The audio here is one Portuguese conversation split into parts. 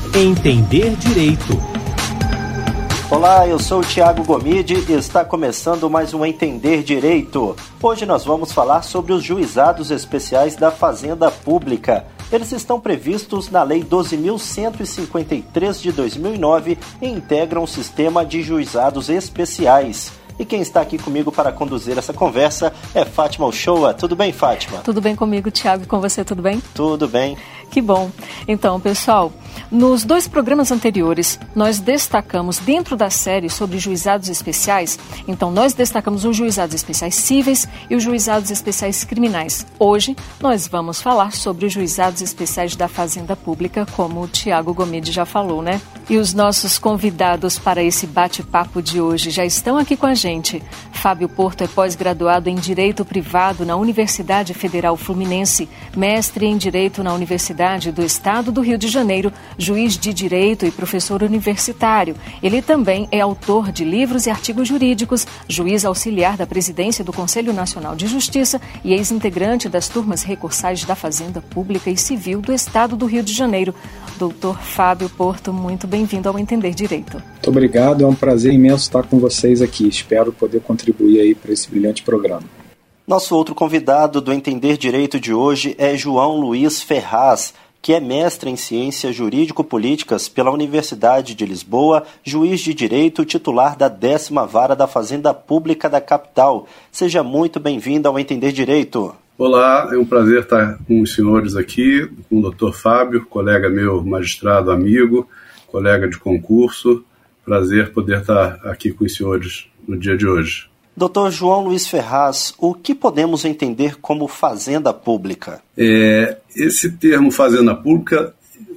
Entender Direito. Olá, eu sou o Thiago Gomide e está começando mais um Entender Direito. Hoje nós vamos falar sobre os juizados especiais da Fazenda Pública. Eles estão previstos na Lei 12.153 de 2009 e integram o sistema de juizados especiais. E quem está aqui comigo para conduzir essa conversa é Fátima Uchoa. Tudo bem, Fátima? Tudo bem comigo, Thiago, e com você, tudo bem? Tudo bem. Que bom. Então, pessoal, nos 2 programas anteriores, nós destacamos, dentro da série sobre juizados especiais, então nós destacamos os juizados especiais cíveis e os juizados especiais criminais. Hoje, nós vamos falar sobre os juizados especiais da Fazenda Pública, como o Thiago Gomide já falou, né? E os nossos convidados para esse bate-papo de hoje já estão aqui com a gente. Fábio Porto é pós-graduado em Direito Privado na Universidade Federal Fluminense, mestre em Direito na Universidade do Estado do Rio de Janeiro, juiz de direito e professor universitário. Ele também é autor de livros e artigos jurídicos, juiz auxiliar da presidência do Conselho Nacional de Justiça e ex-integrante das turmas recursais da Fazenda Pública e Civil do Estado do Rio de Janeiro. Doutor Fábio Porto, muito bem-vindo ao Entender Direito. Muito obrigado, é um prazer imenso estar com vocês aqui. Espero poder contribuir aí para esse brilhante programa. Nosso outro convidado do Entender Direito de hoje é João Luiz Ferraz, que é mestre em Ciências Jurídico-Políticas pela Universidade de Lisboa, juiz de direito, titular da 10ª Vara da Fazenda Pública da capital. Seja muito bem-vindo ao Entender Direito. Olá, é um prazer estar com os senhores aqui, com o Dr. Fábio, colega meu, magistrado amigo, colega de concurso. Prazer poder estar aqui com os senhores no dia de hoje. Dr. João Luiz Ferraz, o que podemos entender como fazenda pública? Esse termo fazenda pública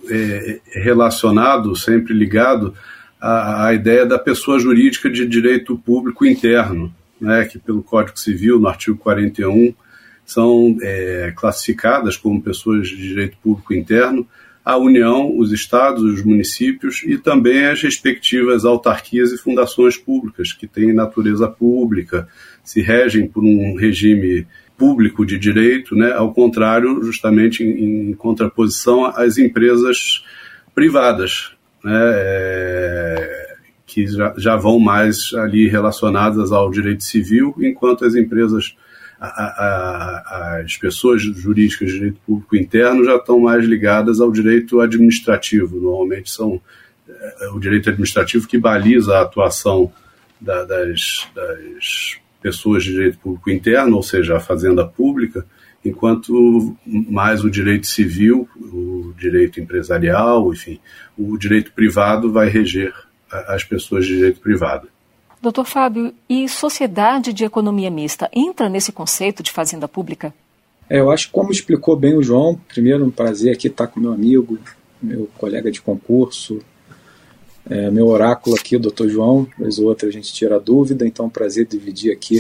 é relacionado, sempre ligado à ideia da pessoa jurídica de direito público interno, né, que pelo Código Civil, no artigo 41, são classificadas como pessoas de direito público interno a União, os estados, os municípios e também as respectivas autarquias e fundações públicas que têm natureza pública, se regem por um regime público de direito, né, ao contrário, justamente em contraposição às empresas privadas, né, que já vão mais ali relacionadas ao direito civil, enquanto as empresas as pessoas jurídicas de direito público interno já estão mais ligadas ao direito administrativo. Normalmente são o direito administrativo que baliza a atuação das pessoas de direito público interno, ou seja, a fazenda pública, enquanto mais o direito civil, o direito empresarial, enfim, o direito privado vai reger as pessoas de direito privado. Doutor Fábio, e sociedade de economia mista entra nesse conceito de fazenda pública? Eu acho que, como explicou bem o João, primeiro um prazer aqui estar com meu amigo, meu colega de concurso, meu oráculo aqui, o doutor João, vez ou outra a gente tira a dúvida, então é um prazer dividir aqui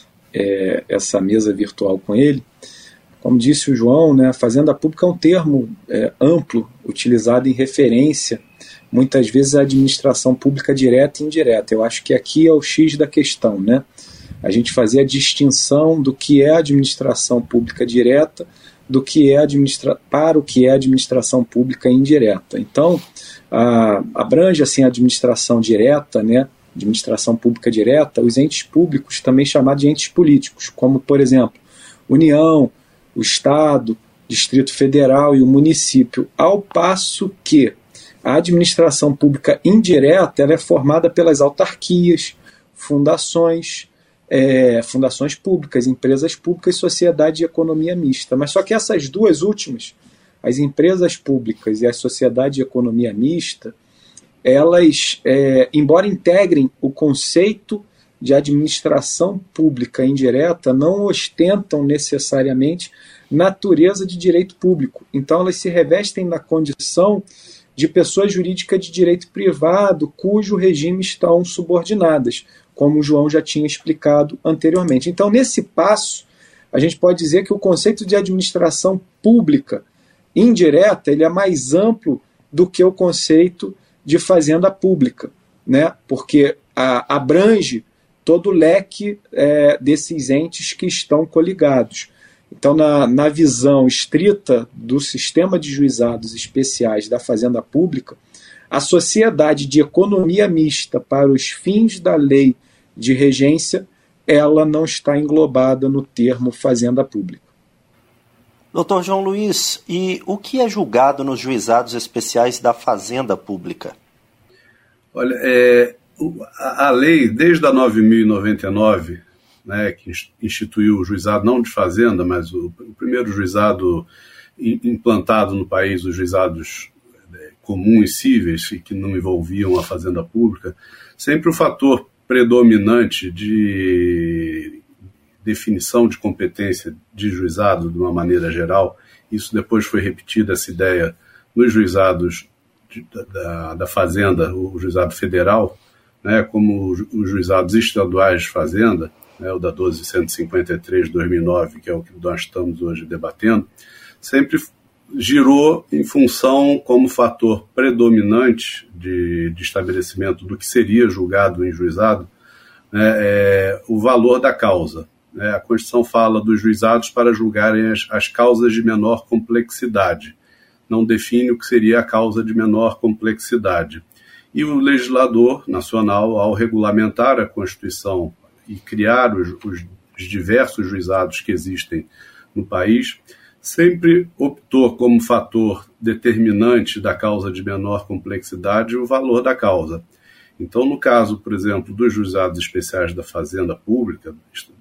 essa mesa virtual com ele. Como disse o João, né, a fazenda pública é um termo amplo, utilizado em referência muitas vezes a administração pública direta e indireta. Eu acho que aqui é o X da questão, né? A gente fazer a distinção do que é administração pública direta do que é para o que é administração pública indireta. Então, abrange assim a administração direta, né? Administração pública direta, os entes públicos também chamados de entes políticos, como, por exemplo, União, o Estado, Distrito Federal e o município, ao passo que a administração pública indireta ela é formada pelas autarquias, fundações públicas, empresas públicas, sociedade de economia mista. Mas só que essas duas últimas, as empresas públicas e a sociedade de economia mista, elas, embora integrem o conceito de administração pública indireta, não ostentam necessariamente natureza de direito público. Então elas se revestem na condição de pessoa jurídica de direito privado, cujo regime estão subordinadas, como o João já tinha explicado anteriormente. Então, nesse passo, a gente pode dizer que o conceito de administração pública indireta ele é mais amplo do que o conceito de fazenda pública, né? Porque abrange todo o leque desses entes que estão coligados. Então, na visão estrita do sistema de juizados especiais da Fazenda Pública, a sociedade de economia mista para os fins da lei de regência, ela não está englobada no termo Fazenda Pública. Dr. João Luiz, e o que é julgado nos juizados especiais da Fazenda Pública? Olha, a lei, desde a 9.099, né, que instituiu o juizado não de fazenda, mas o primeiro juizado implantado no país, os juizados comuns cíveis que não envolviam a fazenda pública, sempre o fator predominante de definição de competência de juizado de uma maneira geral, isso depois foi repetida, essa ideia, nos juizados da fazenda, o juizado federal, né, como os juizados estaduais de fazenda, né, o da 12.153 de 2009, que é o que nós estamos hoje debatendo, sempre girou em função, como fator predominante de estabelecimento do que seria julgado em juizado, né, o valor da causa. Né? A Constituição fala dos juizados para julgarem as causas de menor complexidade, não define o que seria a causa de menor complexidade. E o legislador nacional, ao regulamentar a Constituição e criar os diversos juizados que existem no país, sempre optou como fator determinante da causa de menor complexidade o valor da causa. Então, no caso, por exemplo, dos juizados especiais da Fazenda Pública,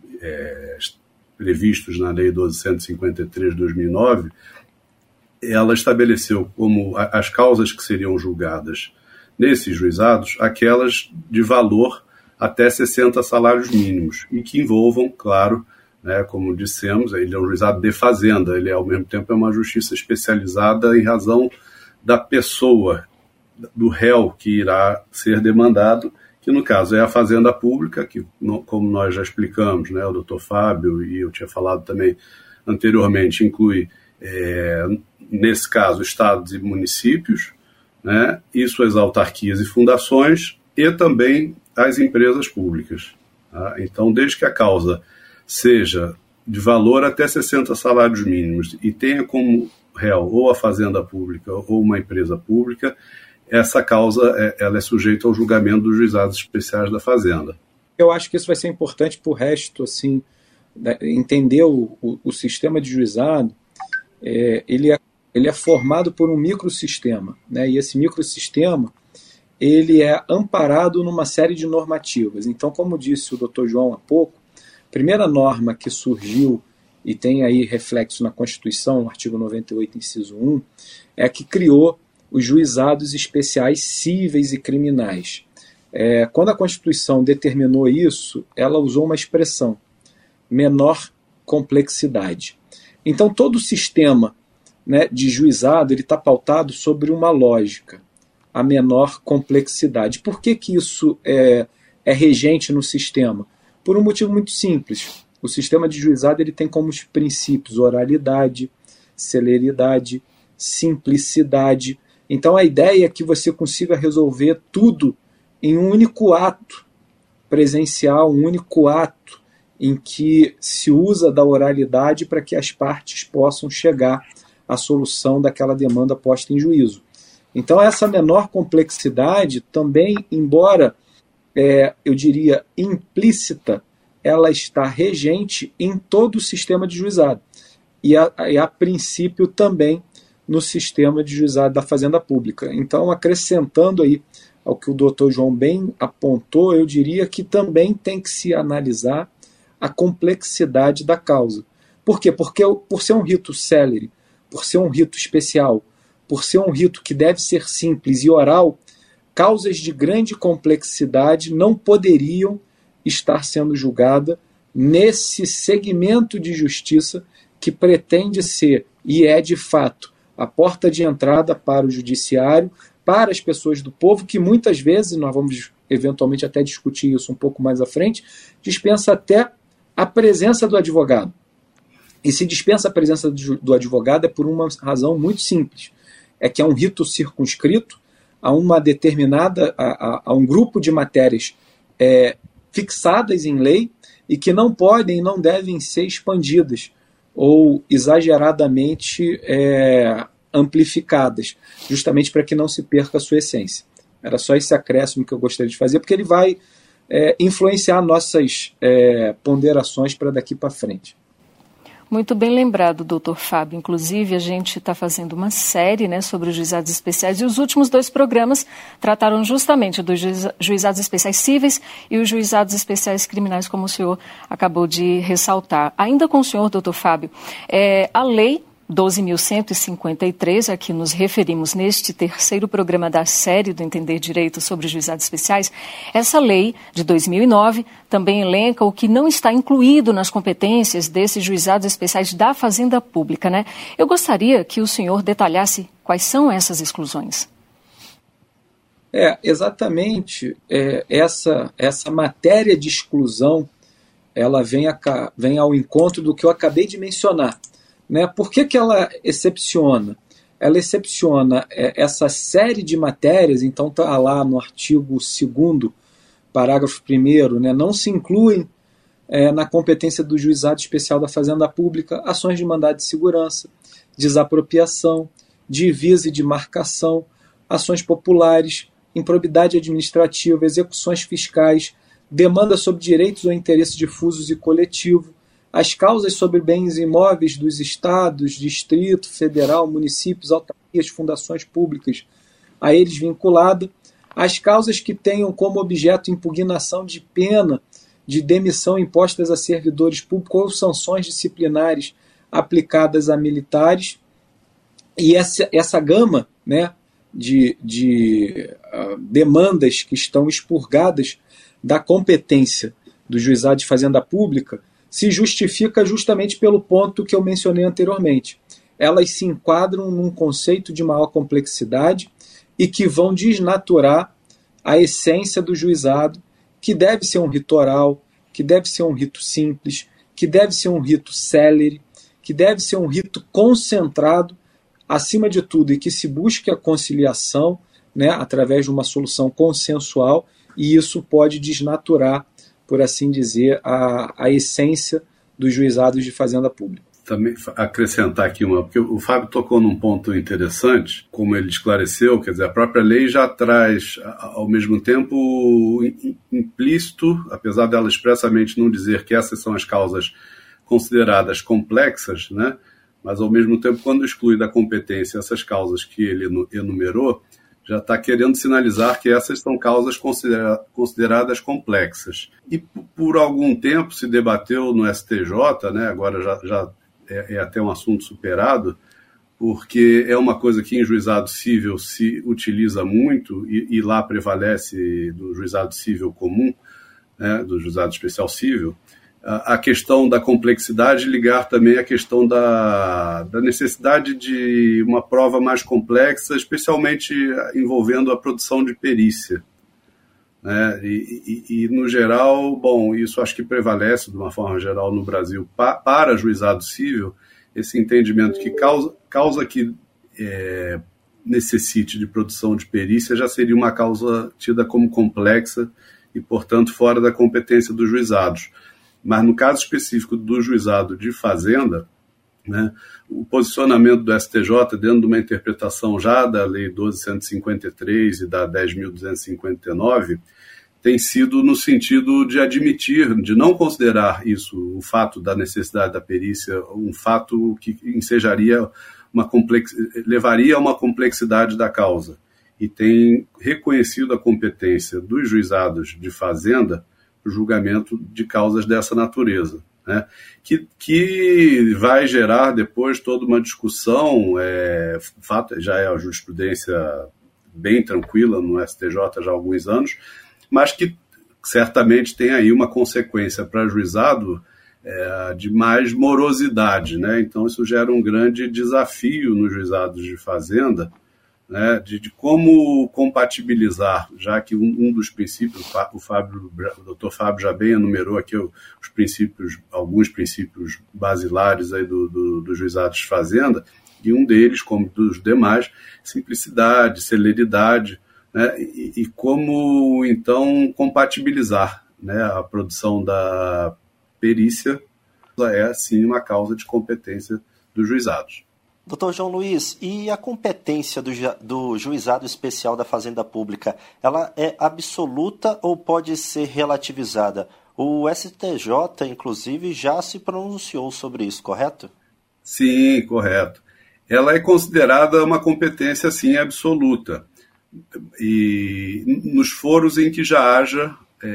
previstos na Lei 12.153 de 2009, ela estabeleceu como as causas que seriam julgadas nesses juizados aquelas de valor até 60 salários mínimos e que envolvam, claro, né, como dissemos, ele é um juizado de fazenda, ele ao mesmo tempo é uma justiça especializada em razão da pessoa, do réu que irá ser demandado, que no caso é a Fazenda Pública, que como nós já explicamos, né, o doutor Fábio e eu tinha falado também anteriormente, inclui, nesse caso, estados e municípios, né, e suas autarquias e fundações, e também as empresas públicas. Tá? Então, desde que a causa seja de valor até 60 salários mínimos e tenha como réu ou a Fazenda Pública ou uma empresa pública, essa causa ela é sujeita ao julgamento dos juizados especiais da Fazenda. Eu acho que isso vai ser importante para o resto, assim, entender o sistema de juizado. Ele é formado por um microsistema, né? E esse microsistema ele é amparado numa série de normativas. Então, como disse o Dr. João há pouco, a primeira norma que surgiu e tem aí reflexo na Constituição, no artigo 98, inciso 1, é a que criou os juizados especiais cíveis e criminais. Quando a Constituição determinou isso, ela usou uma expressão, menor complexidade. Então, todo o sistema, né, de juizado ele está pautado sobre uma lógica, a menor complexidade. Por que isso é regente no sistema? Por um motivo muito simples. O sistema de juizado ele tem como princípios oralidade, celeridade, simplicidade. Então a ideia é que você consiga resolver tudo em um único ato presencial, um único ato em que se usa da oralidade para que as partes possam chegar à solução daquela demanda posta em juízo. Então essa menor complexidade também, embora eu diria implícita, ela está regente em todo o sistema de juizado e a princípio também no sistema de juizado da Fazenda Pública. Então, acrescentando aí ao que o doutor João bem apontou, eu diria que também tem que se analisar a complexidade da causa. Por quê? Porque por ser um rito célere, por ser um rito especial, por ser um rito que deve ser simples e oral, causas de grande complexidade não poderiam estar sendo julgadas nesse segmento de justiça que pretende ser, e é de fato, a porta de entrada para o judiciário, para as pessoas do povo, que muitas vezes, nós vamos eventualmente até discutir isso um pouco mais à frente, dispensa até a presença do advogado. E se dispensa a presença do advogado é por uma razão muito simples, é que é um rito circunscrito a uma determinada, a um grupo de matérias fixadas em lei e que não podem e não devem ser expandidas. ou exageradamente amplificadas, justamente para que não se perca a sua essência. Era só esse acréscimo que eu gostaria de fazer, porque ele vai influenciar nossas ponderações para daqui para frente. Muito bem lembrado, doutor Fábio. Inclusive, a gente está fazendo uma série, né, sobre os juizados especiais, e os últimos 2 programas trataram justamente dos juizados especiais cíveis e os juizados especiais criminais, como o senhor acabou de ressaltar. Ainda com o senhor, doutor Fábio, a lei 12.153, a que nos referimos neste 3º programa da série do Entender Direito sobre juizados especiais, essa lei de 2009 também elenca o que não está incluído nas competências desses juizados especiais da Fazenda Pública, né? Eu gostaria que o senhor detalhasse quais são essas exclusões. Exatamente. Essa matéria de exclusão, ela vem ao encontro do que eu acabei de mencionar. Né? Por que ela excepciona? Ela excepciona essa série de matérias, então está lá no artigo 2º, parágrafo 1º, né? Não se incluem na competência do juizado especial da Fazenda Pública ações de mandado de segurança, desapropriação, divisa e de marcação, ações populares, improbidade administrativa, execuções fiscais, demanda sobre direitos ou interesses difusos e coletivo, as causas sobre bens imóveis dos estados, distrito, federal, municípios, autarquias, fundações públicas a eles vinculada, as causas que tenham como objeto impugnação de pena de demissão impostas a servidores públicos ou sanções disciplinares aplicadas a militares, e essa gama, né, de demandas que estão expurgadas da competência do juizado de Fazenda Pública se justifica justamente pelo ponto que eu mencionei anteriormente. Elas se enquadram num conceito de maior complexidade e que vão desnaturar a essência do juizado, que deve ser um rito oral, que deve ser um rito simples, que deve ser um rito célere, que deve ser um rito concentrado, acima de tudo, e que se busque a conciliação, né, através de uma solução consensual, e isso pode desnaturar, por assim dizer, a essência dos juizados de Fazenda Pública. Também acrescentar aqui porque o Fábio tocou num ponto interessante, como ele esclareceu, quer dizer, a própria lei já traz, ao mesmo tempo, implícito, apesar dela expressamente não dizer que essas são as causas consideradas complexas, né? Mas, ao mesmo tempo, quando exclui da competência essas causas que ele enumerou, já está querendo sinalizar que essas são causas consideradas complexas. E por algum tempo se debateu no STJ, né, agora já é até um assunto superado, porque é uma coisa que em juizado cível se utiliza muito e lá prevalece do juizado cível comum, né, do juizado especial cível, a questão da complexidade ligar também a questão da necessidade de uma prova mais complexa, especialmente envolvendo a produção de perícia. Né? E no geral, bom, isso acho que prevalece de uma forma geral no Brasil para juizado cível, esse entendimento que causa que necessite de produção de perícia já seria uma causa tida como complexa e, portanto, fora da competência dos juizados. Mas no caso específico do juizado de Fazenda, né, o posicionamento do STJ, dentro de uma interpretação já da Lei 12.153 e da 10.259, tem sido no sentido de admitir, de não considerar isso, o fato da necessidade da perícia, um fato que ensejaria levaria a uma complexidade da causa. E tem reconhecido a competência dos juizados de Fazenda o julgamento de causas dessa natureza, né? Que vai gerar depois toda uma discussão, fato já é a jurisprudência bem tranquila no STJ já há alguns anos, mas que certamente tem aí uma consequência para juizado de mais morosidade, né? Então isso gera um grande desafio nos juizados de Fazenda, né, de como compatibilizar, já que um dos princípios, o doutor Fábio já bem enumerou aqui os princípios, alguns princípios basilares aí dos juizados de Fazenda, e um deles, como dos demais, simplicidade, celeridade, né, e como, então, compatibilizar, né, a produção da perícia é sim uma causa de competência dos juizados. Doutor João Luiz, e a competência do Juizado Especial da Fazenda Pública, ela é absoluta ou pode ser relativizada? O STJ, inclusive, já se pronunciou sobre isso, correto? Sim, correto. Ela é considerada uma competência, sim, absoluta. E nos foros em que já haja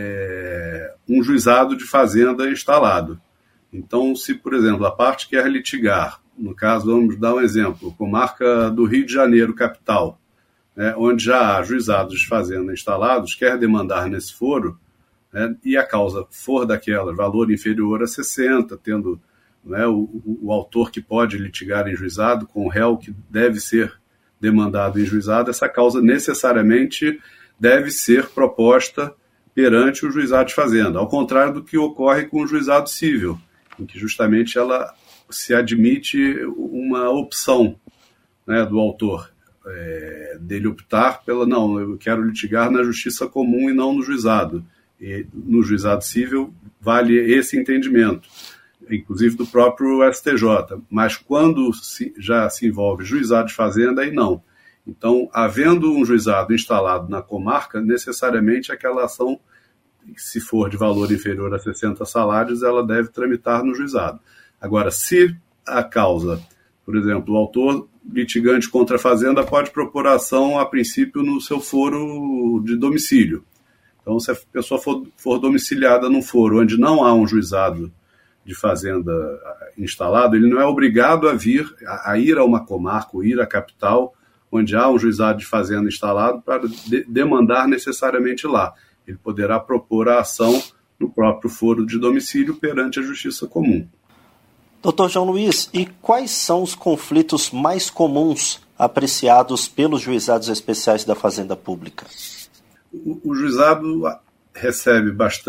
um juizado de fazenda instalado. Então, se, por exemplo, a parte quer litigar, no caso, vamos dar um exemplo, comarca do Rio de Janeiro, capital, onde já há juizados de fazenda instalados, quer demandar nesse foro, e a causa for daquela, valor inferior a 60, tendo o autor que pode litigar em juizado com o réu que deve ser demandado em juizado, essa causa necessariamente deve ser proposta perante o juizado de fazenda, ao contrário do que ocorre com o juizado civil, em que justamente ela se admite uma opção do autor, dele optar pela, não, eu quero litigar na justiça comum e não no juizado. E no juizado civil vale esse entendimento, inclusive do próprio STJ, mas quando já se envolve juizado de fazenda, aí não. Então, havendo um juizado instalado na comarca, necessariamente aquela ação, se for de valor inferior a 60 salários, ela deve tramitar no juizado. Agora, se a causa, por exemplo, o autor litigante contra a fazenda pode propor a ação, a princípio, no seu foro de domicílio. Então, se a pessoa for domiciliada num foro onde não há um juizado de fazenda instalado, ele não é obrigado a ir a uma comarca, ou ir à capital, onde há um juizado de fazenda instalado, para demandar necessariamente lá. Ele poderá propor a ação no próprio foro de domicílio perante a justiça comum. Doutor João Luiz, e quais são os conflitos mais comuns apreciados pelos juizados especiais da Fazenda Pública? O juizado recebe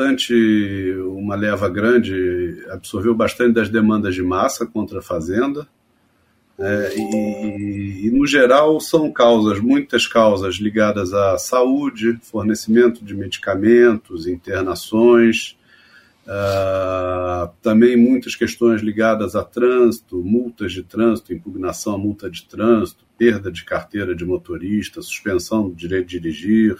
uma leva grande, absorveu bastante das demandas de massa contra a Fazenda, e no geral são muitas causas ligadas à saúde, fornecimento de medicamentos, internações, também muitas questões ligadas a trânsito, multas de trânsito, impugnação à multa de trânsito, perda de carteira de motorista, suspensão do direito de dirigir,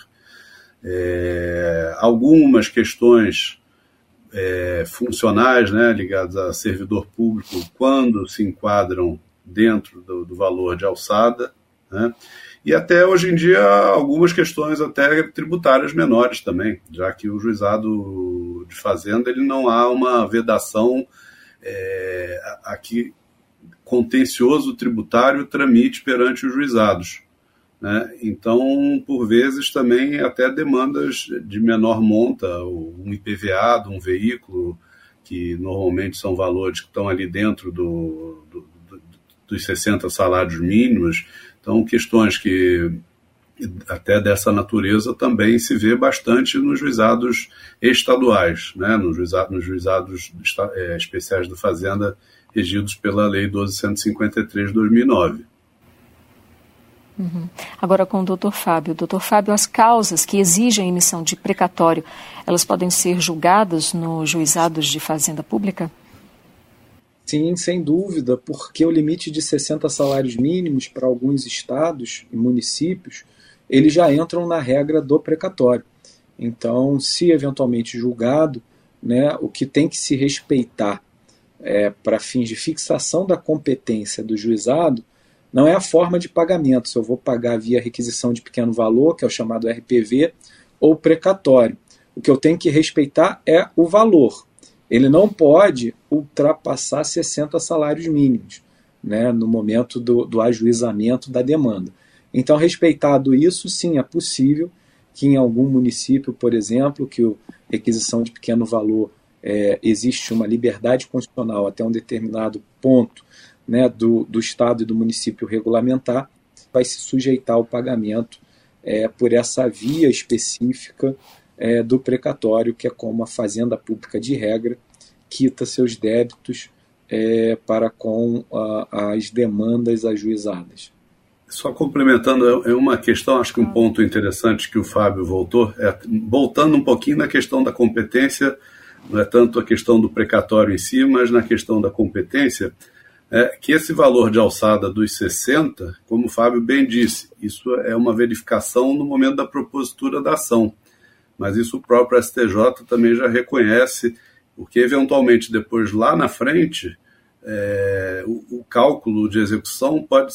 algumas questões funcionais, ligadas a servidor público, quando se enquadram dentro do valor de alçada, e até hoje em dia algumas questões até tributárias menores também, já que o juizado de fazenda ele não há uma vedação a que contencioso tributário tramite perante os juizados. Então, por vezes, também até demandas de menor monta, um IPVA de um veículo, que normalmente são valores que estão ali dentro dos 60 salários mínimos. Então, questões que até dessa natureza também se vê bastante nos juizados estaduais, nos juizados especiais da Fazenda, regidos pela Lei 12.153 de 2009. Agora com o doutor Fábio. Doutor Fábio, as causas que exigem a emissão de precatório, elas podem ser julgadas nos juizados de Fazenda Pública? Sim, sem dúvida, porque o limite de 60 salários mínimos para alguns estados e municípios, eles já entram na regra do precatório. Então, se eventualmente julgado, o que tem que se respeitar para fins de fixação da competência do juizado não é a forma de pagamento, se eu vou pagar via requisição de pequeno valor, que é o chamado RPV, ou precatório. O que eu tenho que respeitar é o valor. Ele não pode ultrapassar 60 salários mínimos, no momento do ajuizamento da demanda. Então, respeitado isso, sim, é possível que em algum município, por exemplo, que a requisição de pequeno valor existe uma liberdade constitucional até um determinado ponto, do Estado e do município regulamentar, vai se sujeitar ao pagamento por essa via específica do precatório, que é como a Fazenda Pública, de regra, quita seus débitos para com as demandas ajuizadas. Só complementando, é uma questão, acho que um ponto interessante que o Fábio voltando um pouquinho na questão da competência não é tanto a questão do precatório em si, mas na questão da competência, que esse valor de alçada dos 60, como o Fábio bem disse, isso é uma verificação no momento da propositura da ação, mas isso o próprio STJ também já reconhece, porque eventualmente depois lá na frente o cálculo de execução pode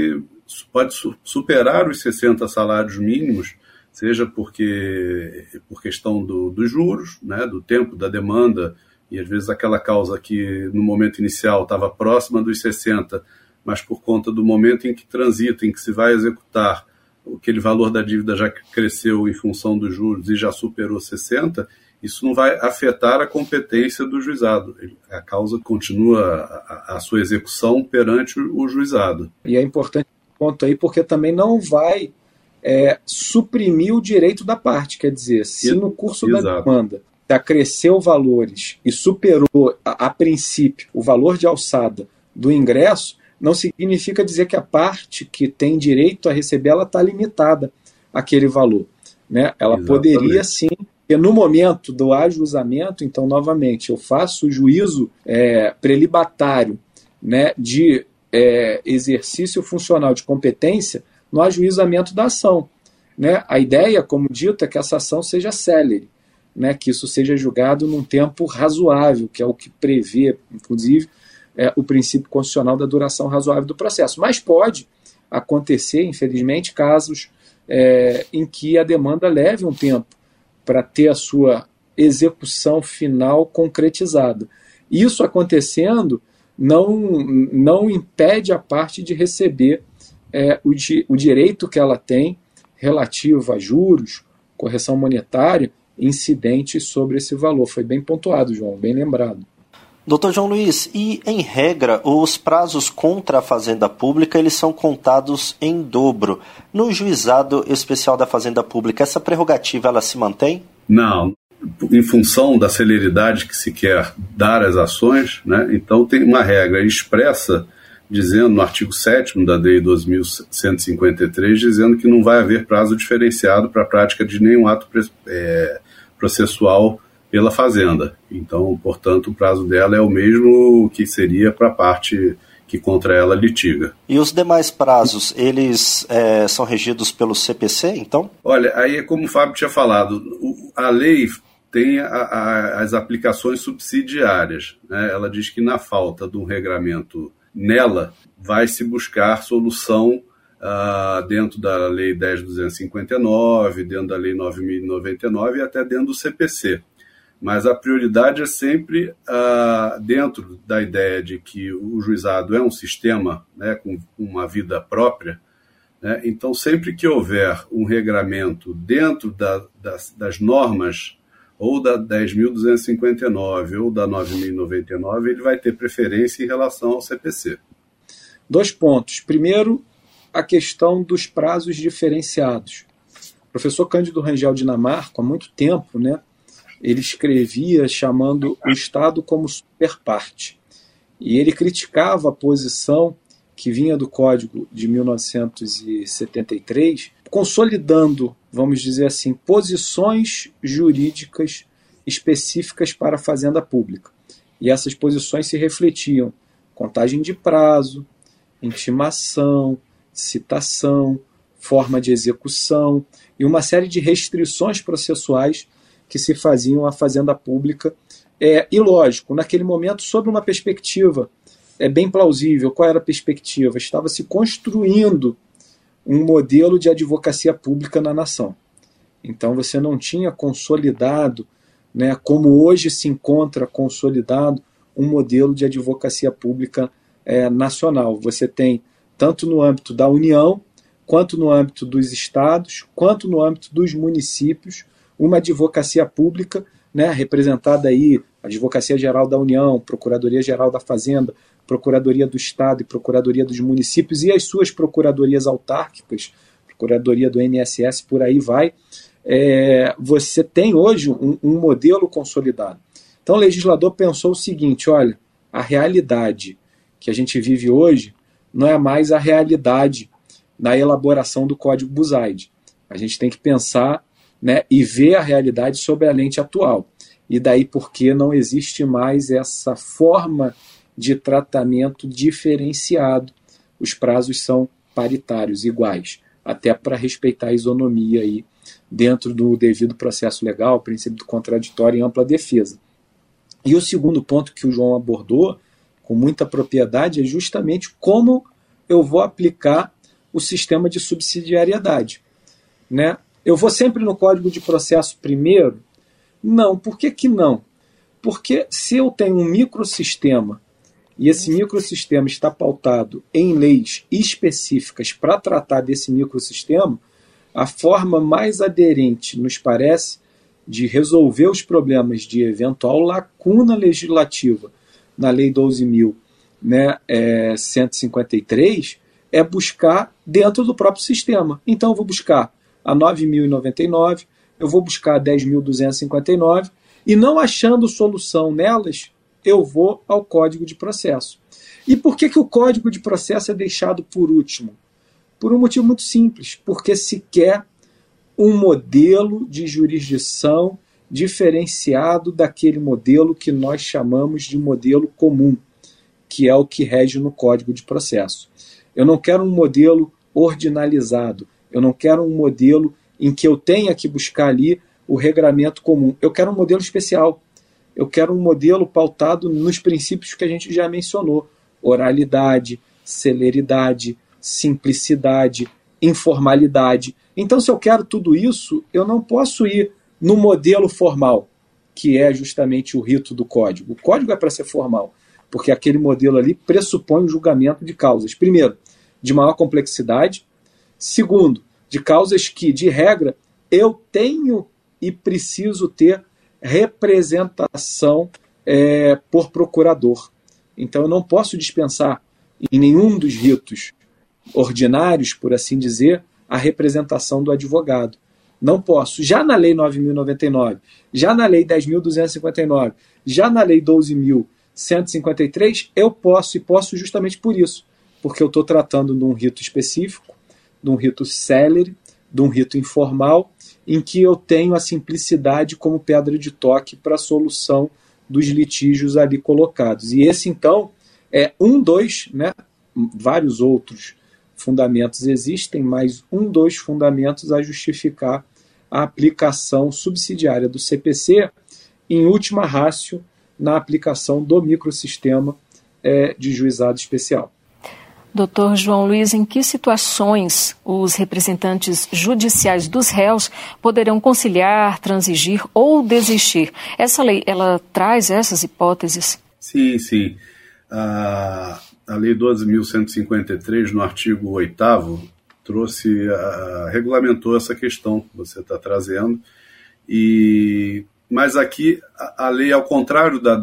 superar os 60 salários mínimos, seja por questão dos juros, né, do tempo da demanda, e às vezes aquela causa que no momento inicial estava próxima dos 60, mas por conta do momento em que transita, em que se vai executar, aquele valor da dívida já cresceu em função dos juros e já superou 60, isso não vai afetar a competência do juizado. A causa continua a sua execução perante o juizado. E é importante esse ponto aí, porque também não vai suprimir o direito da parte. Quer dizer, se no curso da demanda cresceu valores e superou, a princípio, o valor de alçada do ingresso, não significa dizer que a parte que tem direito a receber ela está limitada àquele valor, né? Ela poderia sim. E no momento do ajuizamento, então, novamente, eu faço o juízo prelibatário, né, de exercício funcional de competência no ajuizamento da ação, né? A ideia, como dito, é que essa ação seja célere, né, que isso seja julgado num tempo razoável, que é o que prevê, inclusive, o princípio constitucional da duração razoável do processo. Mas pode acontecer, infelizmente, casos em que a demanda leve um tempo para ter a sua execução final concretizada. Isso acontecendo não impede a parte de receber o direito que ela tem relativo a juros, correção monetária, incidente sobre esse valor. Foi bem pontuado, João, bem lembrado. Doutor João Luiz, e em regra, os prazos contra a Fazenda Pública, eles são contados em dobro. No Juizado Especial da Fazenda Pública, essa prerrogativa, ela se mantém? Não. Em função da celeridade que se quer dar às ações, né, então tem uma regra expressa, dizendo no artigo 7º da Lei 2.153, dizendo que não vai haver prazo diferenciado para a prática de nenhum ato processual pela Fazenda. Então, portanto, o prazo dela é o mesmo que seria para a parte que contra ela litiga. E os demais prazos, eles são regidos pelo CPC, então? Olha, aí é como o Fábio tinha falado, a lei tem as aplicações subsidiárias, né? Ela diz que na falta de um regramento nela, vai se buscar solução dentro da Lei 10.259, dentro da Lei 9.099 e até dentro do CPC. Mas a prioridade é sempre dentro da ideia de que o juizado é um sistema, né, com uma vida própria, né? Então sempre que houver um regramento dentro das normas ou da 10.259 ou da 9.099, ele vai ter preferência em relação ao CPC. 2 pontos. Primeiro, a questão dos prazos diferenciados. O professor Cândido Rangel Dinamarca, há muito tempo, né, ele escrevia chamando o Estado como superparte. E ele criticava a posição que vinha do Código de 1973, consolidando, vamos dizer assim, posições jurídicas específicas para a Fazenda Pública. E essas posições se refletiam contagem de prazo, intimação, citação, forma de execução e uma série de restrições processuais que se faziam à Fazenda Pública. E lógico, naquele momento, sob uma perspectiva bem plausível. Qual era a perspectiva? Estava se construindo um modelo de advocacia pública na nação. Então você não tinha consolidado, né, como hoje se encontra consolidado, um modelo de advocacia pública nacional. Você tem, tanto no âmbito da União, quanto no âmbito dos estados, quanto no âmbito dos municípios, uma advocacia pública, né, representada aí, Advocacia Geral da União, Procuradoria Geral da Fazenda, Procuradoria do Estado e Procuradoria dos Municípios e as suas procuradorias autárquicas, Procuradoria do INSS, por aí vai. Você tem hoje um modelo consolidado. Então o legislador pensou o seguinte, olha, a realidade que a gente vive hoje não é mais a realidade da elaboração do Código Buzaide. A gente tem que pensar, né, e ver a realidade sob a lente atual. e daí porque não existe mais essa forma de tratamento diferenciado. Os prazos são paritários, iguais, até para respeitar a isonomia aí dentro do devido processo legal, princípio do contraditório e ampla defesa. E o segundo ponto que o João abordou com muita propriedade é justamente como eu vou aplicar o sistema de subsidiariedade, né? Eu vou sempre no Código de Processo primeiro? Não. Por que que não? Porque se eu tenho um microsistema e esse microsistema está pautado em leis específicas para tratar desse microsistema, a forma mais aderente, nos parece, de resolver os problemas de eventual lacuna legislativa na Lei 12.153 é buscar dentro do próprio sistema. Então eu vou buscar a 9.099, eu vou buscar a 10.259 e não achando solução nelas, eu vou ao Código de Processo. E por que que o Código de Processo é deixado por último? Por um motivo muito simples, porque se quer um modelo de jurisdição diferenciado daquele modelo que nós chamamos de modelo comum, que é o que rege no Código de Processo. Eu não quero um modelo ordinalizado, eu não quero um modelo em que eu tenha que buscar ali o regramento comum. Eu quero um modelo especial. Eu quero um modelo pautado nos princípios que a gente já mencionou: oralidade, celeridade, simplicidade, informalidade. Então, se eu quero tudo isso, eu não posso ir no modelo formal, que é justamente o rito do código. O código é para ser formal, porque aquele modelo ali pressupõe o julgamento de causas. Primeiro, de maior complexidade. Segundo, de causas que, de regra, eu tenho e preciso ter representação por procurador. Então, eu não posso dispensar em nenhum dos ritos ordinários, por assim dizer, a representação do advogado. Não posso. Já na Lei 9.099, já na Lei 10.259, já na Lei 12.153, eu posso, e posso justamente por isso, porque eu estou tratando de um rito específico, de um rito célere, de um rito informal, em que eu tenho a simplicidade como pedra de toque para a solução dos litígios ali colocados. E esse, então, é né? Vários outros fundamentos existem, mas dos fundamentos a justificar a aplicação subsidiária do CPC, em última ratio, na aplicação do microsistema de juizado especial. Doutor João Luiz, em que situações os representantes judiciais dos réus poderão conciliar, transigir ou desistir? Essa lei, ela traz essas hipóteses? Sim. A Lei 12.153, no artigo 8º, regulamentou essa questão que você está trazendo. Mas aqui, a lei, ao contrário da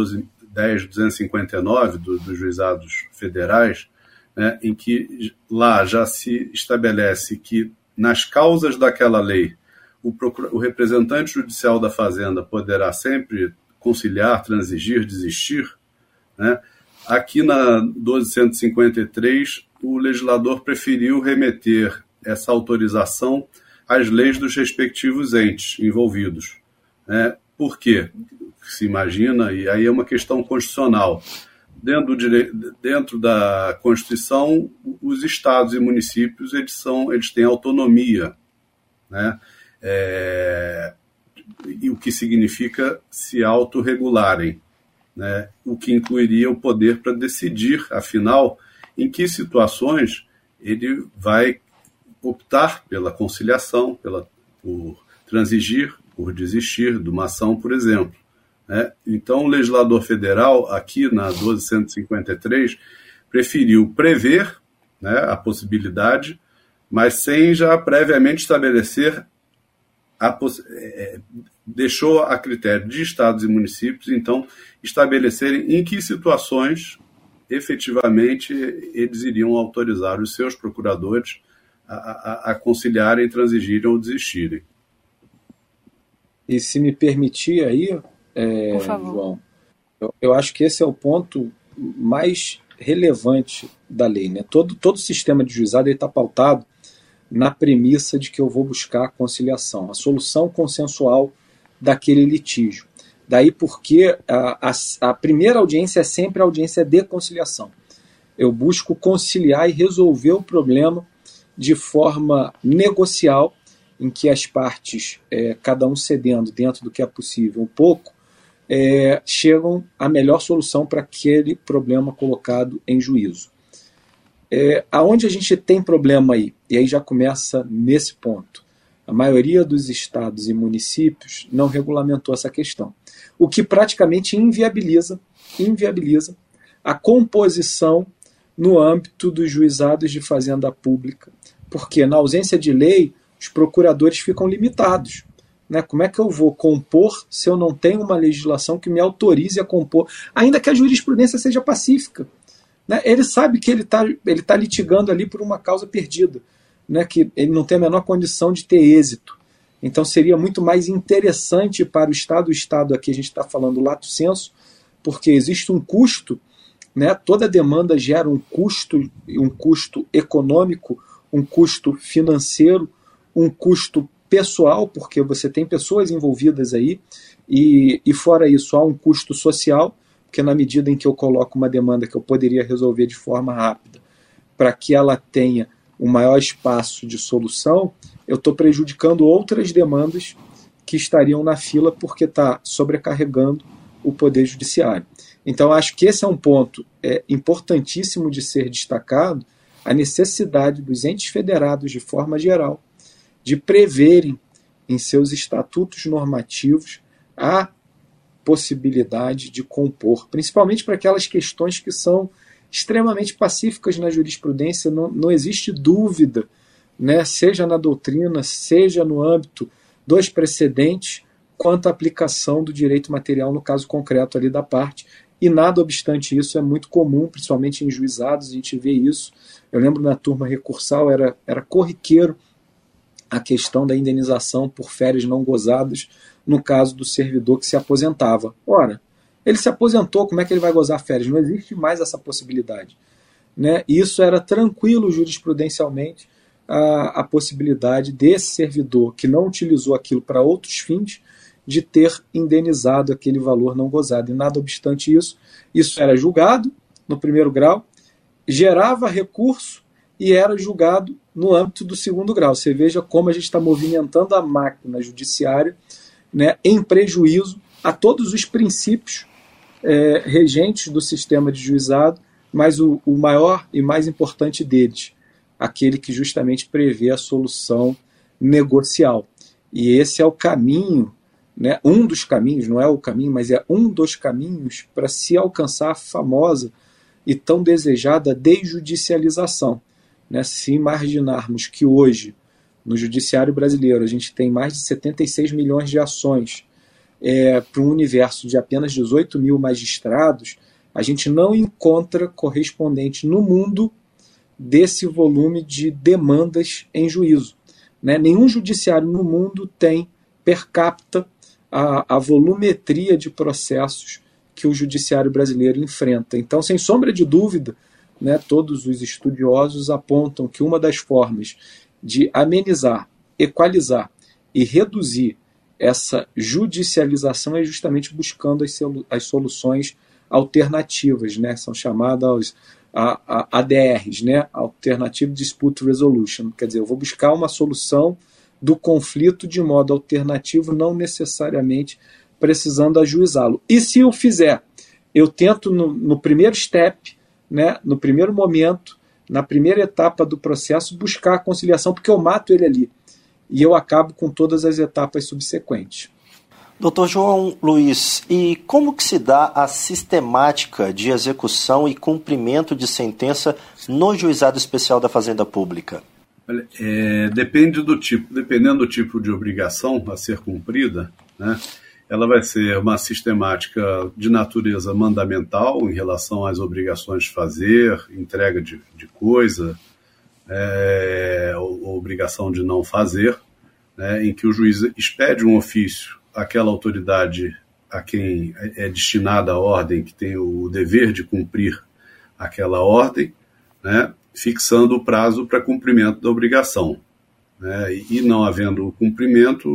10.259 dos juizados federais, né, em que lá já se estabelece que nas causas daquela lei o representante judicial da Fazenda poderá sempre conciliar, transigir, desistir, né? Aqui na 12.153 o legislador preferiu remeter essa autorização às leis dos respectivos entes envolvidos, né? Por quê? Se imagina, e aí é uma questão constitucional. Dentro da Constituição, os estados e municípios eles têm autonomia, né? E o que significa se autorregularem, né? O que incluiria o poder para decidir, afinal, em que situações ele vai optar pela conciliação, por transigir, por desistir de uma ação, por exemplo. Então, o legislador federal, aqui na 12.153, preferiu prever, né, a possibilidade, mas sem já previamente estabelecer, deixou a critério de estados e municípios, então, estabelecerem em que situações, efetivamente, eles iriam autorizar os seus procuradores a conciliarem, transigirem ou desistirem. E se me permitir aí, por favor, João, eu acho que esse é o ponto mais relevante da lei, né? Todo sistema de juizado está pautado na premissa de que eu vou buscar a conciliação, a solução consensual daquele litígio. Daí porque a primeira audiência é sempre a audiência de conciliação. Eu busco conciliar e resolver o problema de forma negocial, em que as partes, cada um cedendo dentro do que é possível um pouco, chegam à melhor solução para aquele problema colocado em juízo. Aonde a gente tem problema aí? E aí já começa nesse ponto. A maioria dos estados e municípios não regulamentou essa questão, o que praticamente inviabiliza a composição no âmbito dos juizados de fazenda pública, porque na ausência de lei, os procuradores ficam limitados. Né? Como é que eu vou compor se eu não tenho uma legislação que me autorize a compor, ainda que a jurisprudência seja pacífica? Né? Ele sabe que ele tá litigando ali por uma causa perdida, né? Que ele não tem a menor condição de ter êxito. Então seria muito mais interessante para o Estado aqui a gente está falando lato sensu, porque existe um custo, né? Toda demanda gera um custo econômico, um custo financeiro, um custo pessoal, porque você tem pessoas envolvidas aí, e fora isso há um custo social, porque na medida em que eu coloco uma demanda que eu poderia resolver de forma rápida, para que ela tenha um maior espaço de solução, eu estou prejudicando outras demandas que estariam na fila porque está sobrecarregando o Poder Judiciário. Então, acho que esse é um ponto importantíssimo de ser destacado, a necessidade dos entes federados, de forma geral, de preverem em seus estatutos normativos a possibilidade de compor, principalmente para aquelas questões que são extremamente pacíficas na jurisprudência, não existe dúvida, né, seja na doutrina, seja no âmbito dos precedentes, quanto à aplicação do direito material no caso concreto ali da parte, e nada obstante isso é muito comum, principalmente em juizados, a gente vê isso. Eu lembro na turma recursal, era corriqueiro a questão da indenização por férias não gozadas no caso do servidor que se aposentava. Ora, ele se aposentou, como é que ele vai gozar férias? Não existe mais essa possibilidade. Né? Isso era tranquilo jurisprudencialmente, a possibilidade desse servidor que não utilizou aquilo para outros fins, de ter indenizado aquele valor não gozado. E nada obstante isso, isso era julgado no primeiro grau, gerava recurso e era julgado no âmbito do segundo grau. Você veja como a gente está movimentando a máquina judiciária, né, em prejuízo a todos os princípios regentes do sistema de juizado, mas o maior e mais importante deles, aquele que justamente prevê a solução negocial. E esse é o caminho, né, um dos caminhos, não é o caminho, mas é um dos caminhos para se alcançar a famosa e tão desejada desjudicialização. Né? Se imaginarmos que hoje, no judiciário brasileiro, a gente tem mais de 76 milhões de ações para um universo de apenas 18 mil magistrados, a gente não encontra correspondente no mundo desse volume de demandas em juízo. Né? Nenhum judiciário no mundo tem per capita a volumetria de processos que o judiciário brasileiro enfrenta. Então, sem sombra de dúvida, né, todos os estudiosos apontam que uma das formas de amenizar, equalizar e reduzir essa judicialização é justamente buscando as soluções alternativas, né, são chamadas ADRs, né, Alternative Dispute Resolution, quer dizer, eu vou buscar uma solução do conflito de modo alternativo, não necessariamente precisando ajuizá-lo. E se eu fizer, eu tento no primeiro step, né, no primeiro momento, na primeira etapa do processo, buscar a conciliação, porque eu mato ele ali. E eu acabo com todas as etapas subsequentes. Dr. João Luiz, e como que se dá a sistemática de execução e cumprimento de sentença no Juizado Especial da Fazenda Pública? Dependendo do tipo de obrigação a ser cumprida, né, ela vai ser uma sistemática de natureza mandamental em relação às obrigações de fazer, entrega de coisa, ou obrigação de não fazer, né, em que o juiz expede um ofício àquela autoridade a quem é destinada a ordem, que tem o dever de cumprir aquela ordem, né, fixando o prazo para cumprimento da obrigação. né? E não havendo o cumprimento,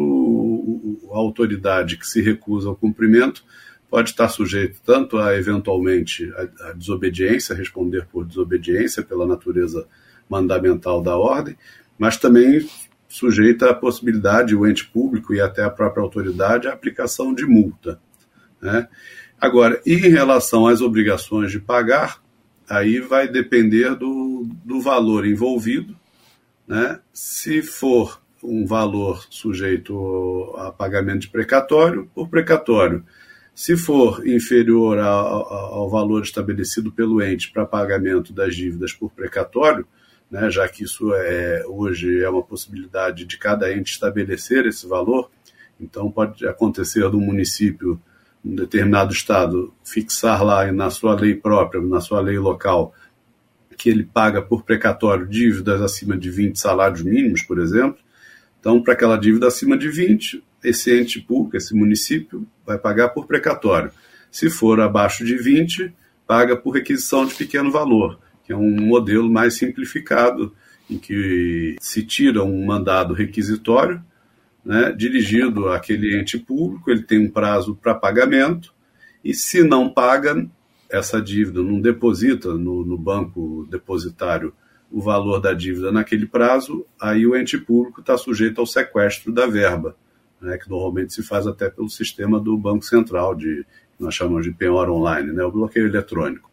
a autoridade que se recusa ao cumprimento pode estar sujeito tanto a, eventualmente, a desobediência, responder por desobediência pela natureza mandamental da ordem, mas também sujeita à possibilidade, o ente público e até a própria autoridade, a aplicação de multa, né? Agora, em relação às obrigações de pagar, aí vai depender do valor envolvido, né? Se for um valor sujeito a pagamento de precatório, por precatório. Se for inferior ao valor estabelecido pelo ente para pagamento das dívidas por precatório, né, já que isso hoje é uma possibilidade de cada ente estabelecer esse valor, então pode acontecer do município, um determinado estado, fixar lá na sua lei própria, na sua lei local, que ele paga por precatório dívidas acima de 20 salários mínimos, por exemplo. Então, para aquela dívida acima de 20, esse ente público, esse município, vai pagar por precatório. Se for abaixo de 20, paga por requisição de pequeno valor, que é um modelo mais simplificado, em que se tira um mandado requisitório, né, dirigido àquele ente público, ele tem um prazo para pagamento, e se não paga essa dívida, não deposita no banco depositário o valor da dívida naquele prazo, aí o ente público está sujeito ao sequestro da verba, né, que normalmente se faz até pelo sistema do Banco Central, que nós chamamos de penhora online, né, o bloqueio eletrônico.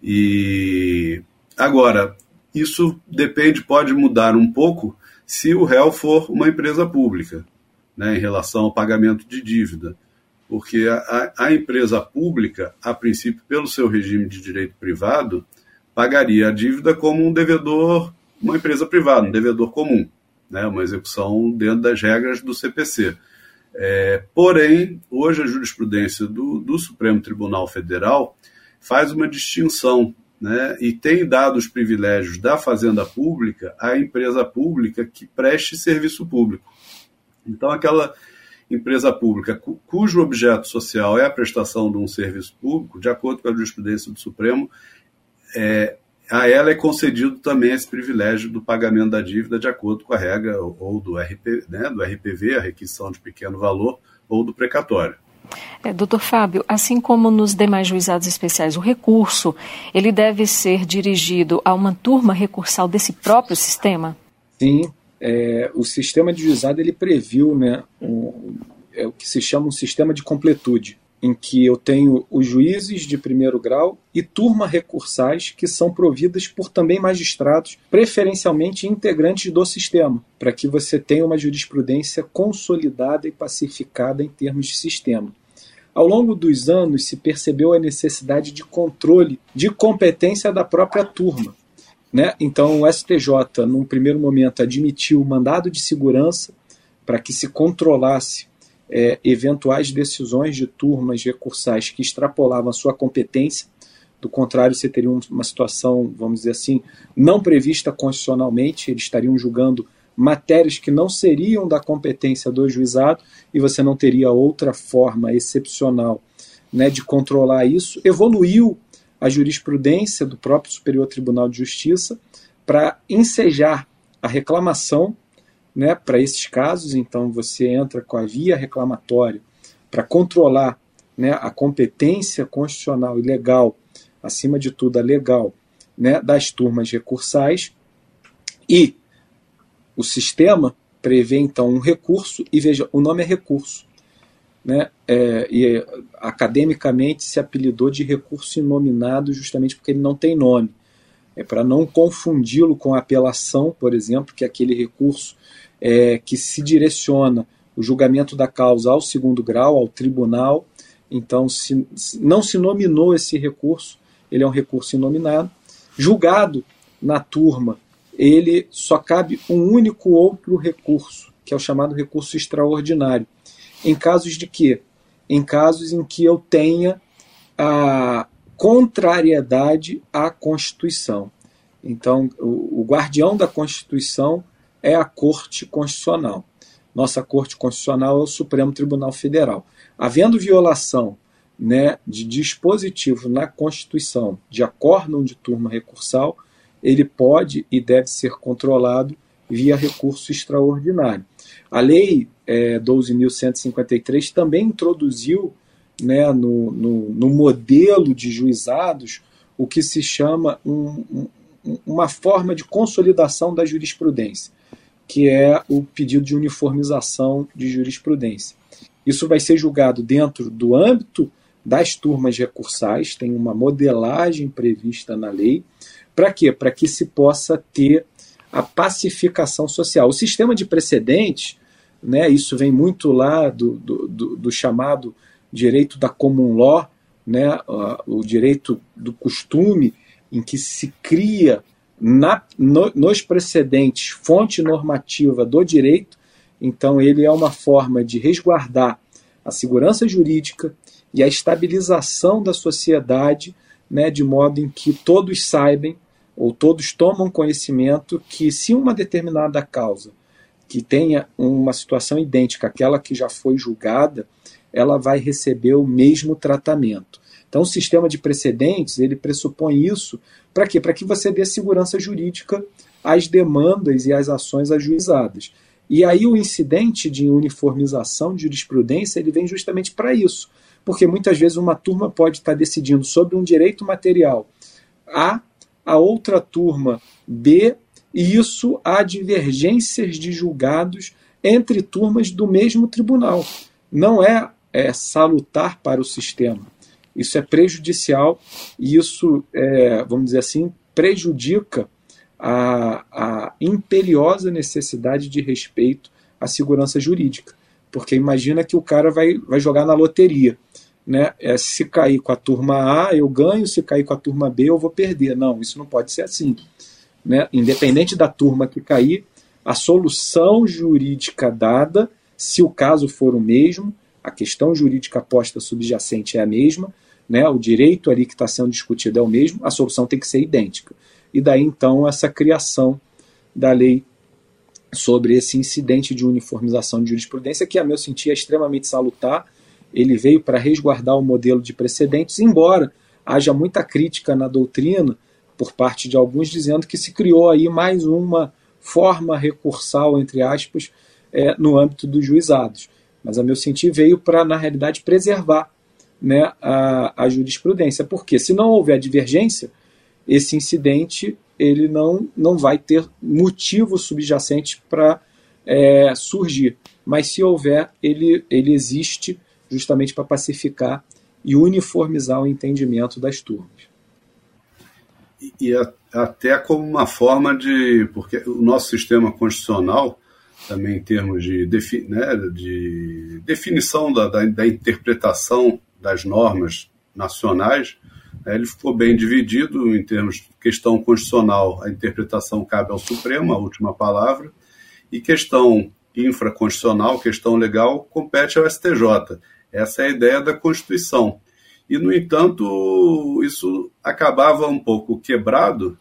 E agora, isso pode mudar um pouco se o réu for uma empresa pública, né, em relação ao pagamento de dívida, porque a empresa pública, a princípio, pelo seu regime de direito privado, pagaria a dívida como um devedor, uma empresa privada, um devedor comum, né, uma execução dentro das regras do CPC. Porém, hoje a jurisprudência do Supremo Tribunal Federal faz uma distinção, né, e tem dado os privilégios da fazenda pública à empresa pública que preste serviço público. Então, aquela empresa pública cujo objeto social é a prestação de um serviço público, de acordo com a jurisprudência do Supremo, a ela é concedido também esse privilégio do pagamento da dívida de acordo com a regra ou do RPV, a requisição de pequeno valor, ou do precatório. Doutor Fábio, assim como nos demais juizados especiais, o recurso, ele deve ser dirigido a uma turma recursal desse próprio sistema? Sim, o sistema de juizado ele previu, né, o que se chama um sistema de completude, em que eu tenho os juízes de primeiro grau e turma recursais que são providas por também magistrados, preferencialmente integrantes do sistema, para que você tenha uma jurisprudência consolidada e pacificada em termos de sistema. Ao longo dos anos se percebeu a necessidade de controle de competência da própria turma, né? Então o STJ, num primeiro momento, admitiu o mandado de segurança para que se controlasse eventuais decisões de turmas recursais que extrapolavam a sua competência. Do contrário, você teria uma situação, vamos dizer assim, não prevista constitucionalmente, eles estariam julgando matérias que não seriam da competência do juizado e você não teria outra forma excepcional, né, de controlar isso. Evoluiu a jurisprudência do próprio Superior Tribunal de Justiça para ensejar a reclamação, né, para esses casos. Então você entra com a via reclamatória para controlar, né, a competência constitucional e legal, acima de tudo a legal, né, das turmas recursais, e o sistema prevê então um recurso, e veja, o nome é recurso, né, e academicamente se apelidou de recurso inominado justamente porque ele não tem nome, para não confundi-lo com a apelação, por exemplo, que é aquele recurso que se direciona o julgamento da causa ao segundo grau, ao tribunal. Então, não se nominou esse recurso, ele é um recurso inominado. Julgado na turma, ele só cabe um único outro recurso, que é o chamado recurso extraordinário. Em casos de quê? Em casos em que eu tenha a contrariedade à Constituição. Então, o guardião da Constituição é a Corte Constitucional. Nossa Corte Constitucional é o Supremo Tribunal Federal. Havendo violação, né, de dispositivo na Constituição de acórdão de turma recursal, ele pode e deve ser controlado via recurso extraordinário. A Lei 12.153 também introduziu, né, no modelo de juizados o que se chama uma forma de consolidação da jurisprudência, que é o pedido de uniformização de jurisprudência. Isso vai ser julgado dentro do âmbito das turmas recursais, tem uma modelagem prevista na lei. Para quê? Para que se possa ter a pacificação social. O sistema de precedentes, né, isso vem muito lá do chamado direito da common law, né, o direito do costume, em que se cria nos precedentes fonte normativa do direito. Então ele é uma forma de resguardar a segurança jurídica e a estabilização da sociedade, né, de modo em que todos saibam ou todos tomam conhecimento que se uma determinada causa que tenha uma situação idêntica àquela que já foi julgada, ela vai receber o mesmo tratamento. Então o sistema de precedentes, ele pressupõe isso para quê? Para que você dê segurança jurídica às demandas e às ações ajuizadas. E aí o incidente de uniformização de jurisprudência, ele vem justamente para isso, porque muitas vezes uma turma pode estar decidindo sobre um direito material a outra turma B, e isso há divergências de julgados entre turmas do mesmo tribunal. Não é salutar para o sistema. Isso é prejudicial e isso, vamos dizer assim, prejudica a imperiosa necessidade de respeito à segurança jurídica. Porque imagina que o cara vai jogar na loteria, né? Se cair com a turma A, eu ganho, se cair com a turma B, eu vou perder. Não, isso não pode ser assim, né? Independente da turma que cair, a solução jurídica dada, se o caso for o mesmo, a questão jurídica posta subjacente é a mesma, né? O direito ali que está sendo discutido é o mesmo, a solução tem que ser idêntica. E daí, então, essa criação da lei sobre esse incidente de uniformização de jurisprudência, que, a meu sentir, é extremamente salutar. Ele veio para resguardar o modelo de precedentes, embora haja muita crítica na doutrina, por parte de alguns, dizendo que se criou aí mais uma forma recursal, entre aspas, no âmbito dos juizados. Mas, a meu sentir, veio para, na realidade, preservar, né, a jurisprudência. Porque, se não houver divergência, esse incidente ele não vai ter motivo subjacente para surgir. Mas, se houver, ele existe justamente para pacificar e uniformizar o entendimento das turmas. E até como uma forma de... Porque o nosso sistema constitucional, também em termos de definição da interpretação das normas nacionais, ele ficou bem dividido em termos de questão constitucional. A interpretação cabe ao Supremo, a última palavra, e questão infraconstitucional, questão legal, compete ao STJ. Essa é a ideia da Constituição. E, no entanto, isso acabava um pouco quebrado,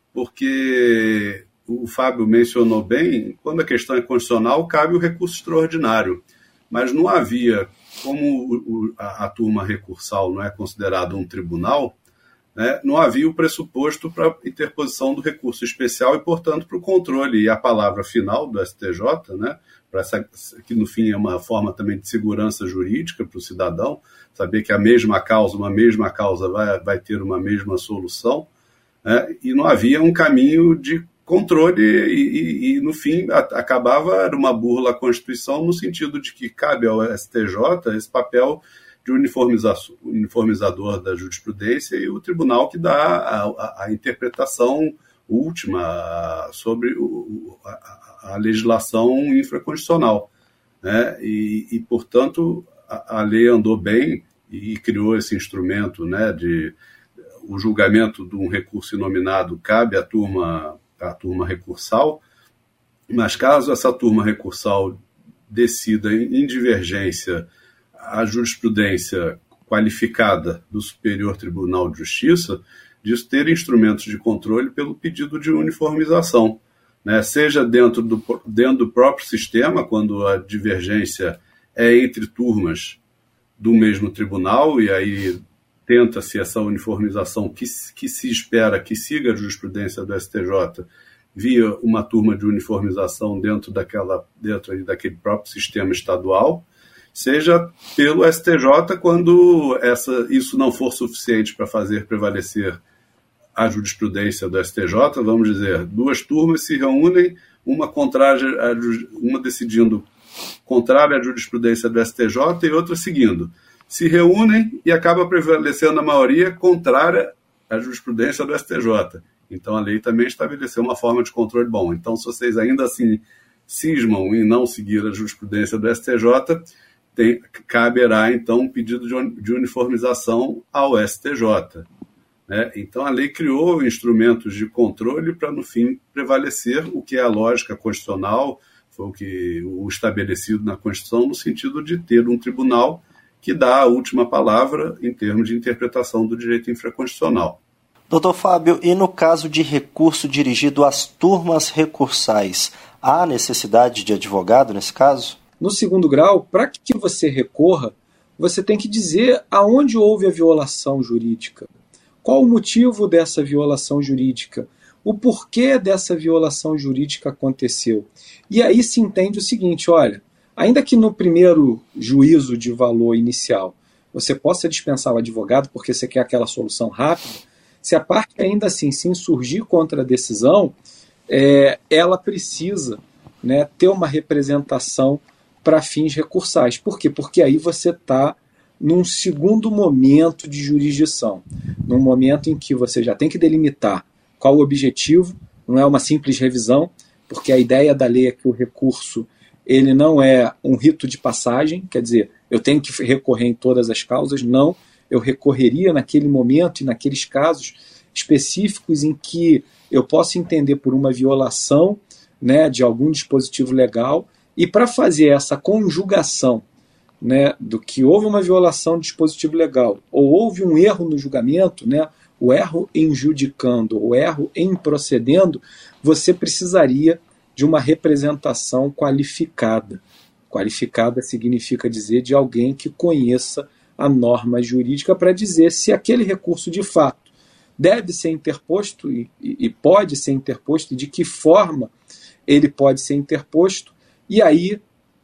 porque o Fábio mencionou bem, quando a questão é constitucional, cabe o recurso extraordinário. Mas não havia, como a turma recursal não é considerada um tribunal, né, não havia o pressuposto para a interposição do recurso especial e, portanto, para o controle e a palavra final do STJ, né, que no fim é uma forma também de segurança jurídica para o cidadão, saber que uma mesma causa vai ter uma mesma solução, né, e não havia um caminho de controle e no fim, era uma burla à Constituição no sentido de que cabe ao STJ esse papel de uniformizador da jurisprudência e o tribunal que dá a interpretação última sobre a legislação infraconstitucional, né? E, portanto, a lei andou bem e criou esse instrumento, né, o julgamento de um recurso inominado cabe à turma recursal, mas caso essa turma recursal decida em divergência a jurisprudência qualificada do Superior Tribunal de Justiça, disso ter instrumentos de controle pelo pedido de uniformização, né? Seja dentro do próprio sistema, quando a divergência é entre turmas do mesmo tribunal, e aí tenta-se essa uniformização que se espera que siga a jurisprudência do STJ via uma turma de uniformização dentro daquele próprio sistema estadual, seja pelo STJ quando isso não for suficiente para fazer prevalecer a jurisprudência do STJ, vamos dizer, duas turmas se reúnem, uma decidindo contrária à jurisprudência do STJ e outra seguindo. Se reúnem e acaba prevalecendo a maioria contrária à jurisprudência do STJ. Então a lei também estabeleceu uma forma de controle bom. Então, se vocês ainda assim cismam em não seguir a jurisprudência do STJ, caberá então um pedido de uniformização ao STJ. Né? Então a lei criou instrumentos de controle para, no fim, prevalecer o que é a lógica constitucional, foi o estabelecido na Constituição, no sentido de ter um tribunal que dá a última palavra em termos de interpretação do direito infraconstitucional. Doutor Fábio, e no caso de recurso dirigido às turmas recursais, há necessidade de advogado nesse caso? No segundo grau, para que você recorra, você tem que dizer aonde houve a violação jurídica. Qual o motivo dessa violação jurídica? O porquê dessa violação jurídica aconteceu? E aí se entende o seguinte, olha, ainda que no primeiro juízo de valor inicial você possa dispensar o advogado porque você quer aquela solução rápida, se a parte ainda assim se insurgir contra a decisão, ela precisa, né, ter uma representação para fins recursais. Por quê? Porque aí você está num segundo momento de jurisdição, num momento em que você já tem que delimitar qual o objetivo, não é uma simples revisão, porque a ideia da lei é que o recurso ele não é um rito de passagem, quer dizer, eu tenho que recorrer em todas as causas, não, eu recorreria naquele momento e naqueles casos específicos em que eu posso entender por uma violação, né, de algum dispositivo legal, e para fazer essa conjugação, né, do que houve uma violação do dispositivo legal ou houve um erro no julgamento, né, o erro em judicando, o erro em procedendo, você precisaria de uma representação qualificada. Qualificada significa dizer de alguém que conheça a norma jurídica para dizer se aquele recurso de fato deve ser interposto e pode ser interposto e de que forma ele pode ser interposto. E aí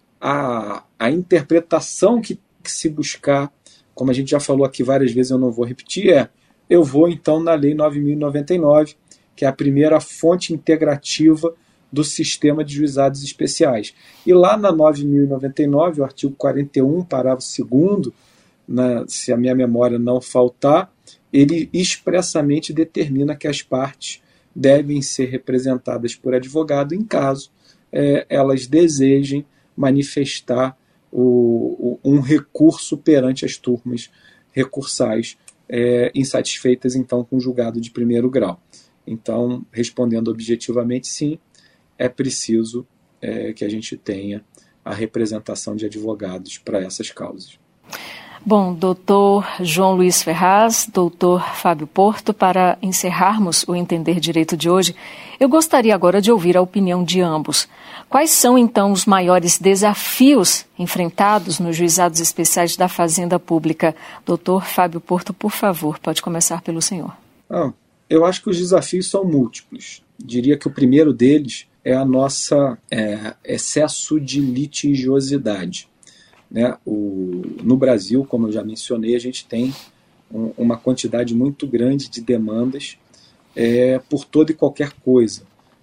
a interpretação que se buscar, como a gente já falou aqui várias vezes, eu não vou repetir, eu vou então na Lei 9.099, que é a primeira fonte integrativa do sistema de juizados especiais. E lá na 9.099, o artigo 41, parágrafo 2º, se a minha memória não faltar, ele expressamente determina que as partes devem ser representadas por advogado em caso elas desejem manifestar um recurso perante as turmas recursais insatisfeitas, então, com o julgado de primeiro grau. Então, respondendo objetivamente, sim, é preciso que a gente tenha a representação de advogados para essas causas. Bom, doutor João Luiz Ferraz, doutor Fábio Porto, para encerrarmos o Entender Direito de hoje, eu gostaria agora de ouvir a opinião de ambos. Quais são, então, os maiores desafios enfrentados nos juizados especiais da Fazenda Pública? Doutor Fábio Porto, por favor, pode começar pelo senhor. Eu acho que os desafios são múltiplos. Diria que o primeiro deles é a nossa excesso de litigiosidade. Né? No Brasil, como eu já mencionei, a gente tem uma quantidade muito grande de demandas por toda e qualquer coisa.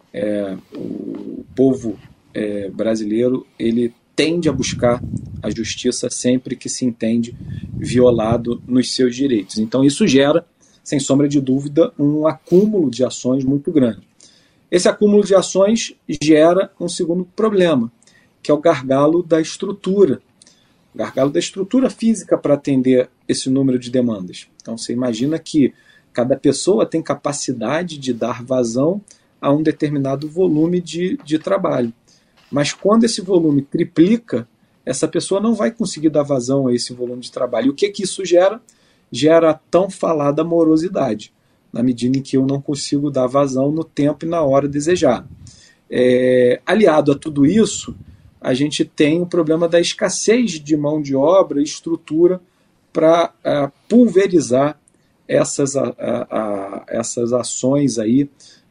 O povo brasileiro ele tende a buscar a justiça sempre que se entende violado nos seus direitos. Então isso gera, sem sombra de dúvida, um acúmulo de ações muito grande. Esse acúmulo de ações gera um segundo problema, que é o gargalo da estrutura. Gargalo da estrutura física para atender esse número de demandas. Então você imagina que cada pessoa tem capacidade de dar vazão a um determinado volume de trabalho. Mas quando esse volume triplica, essa pessoa não vai conseguir dar vazão a esse volume de trabalho. E o que isso gera? Gera a tão falada morosidade, na medida em que eu não consigo dar vazão no tempo e na hora desejada. Aliado a tudo isso, a gente tem o problema da escassez de mão de obra e estrutura para pulverizar essas ações aí